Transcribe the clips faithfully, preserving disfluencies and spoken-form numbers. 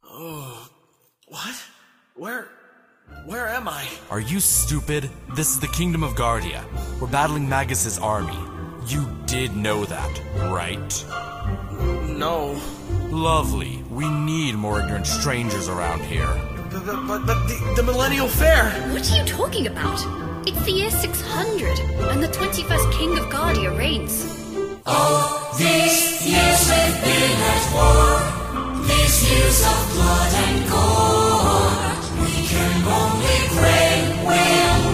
Oh, what? Where, where am I? Are you stupid? This is the Kingdom of Guardia. We're battling Magus's army. You did know that, right? No. Lovely. We need more ignorant strangers around here. But, but, but, but the, the Millennial Fair! What are you talking about? It's the year six hundred, and the twenty-first King of Guardia reigns. All these years we've been at war, these years of blood and gore. We can only pray we'll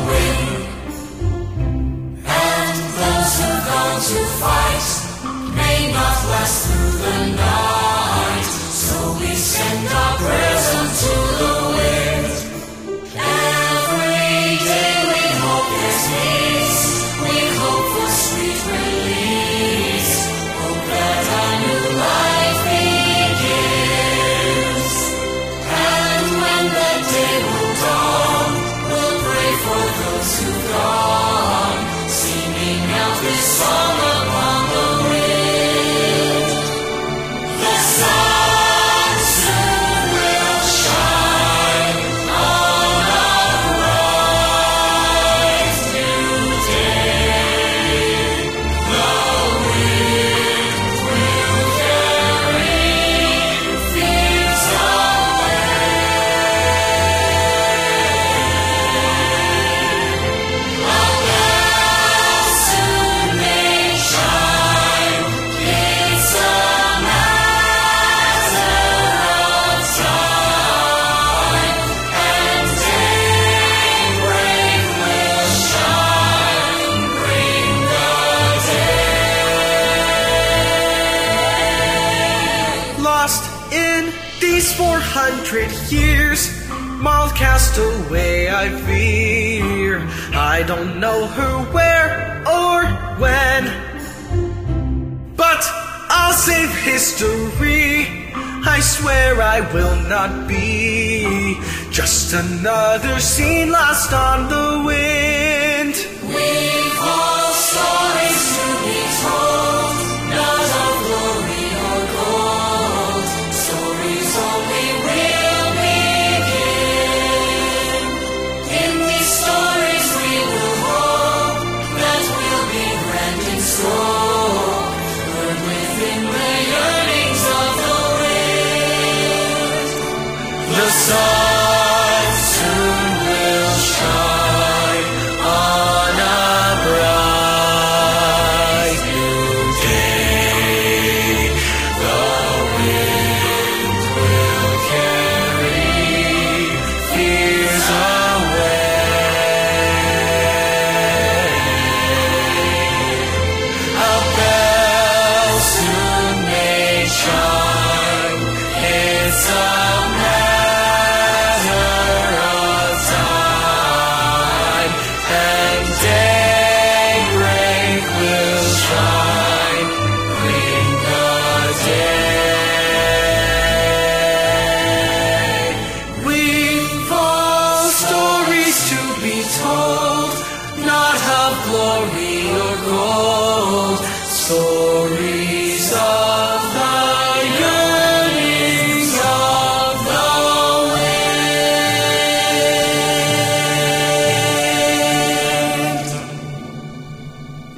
win. And those who've gone to fight may not last through the night. So we send our prayers unto the wind. Every day we hope there's peace, we hope for sweet release. Hope that a new life begins. And when the day will dawn, we'll pray for those who've gone, singing out this song upon the wind. The sun soon will shine on a bright new day. The wind will carry fields away. A bell soon may chime. It's a matter of time, and daybreak will shine, bring the day. Lost in these four hundred years, mild castaway I fear. I don't know who, where, or when, but I'll save history. I swear I will not be just another scene lost on the wind. We've all stories to be told.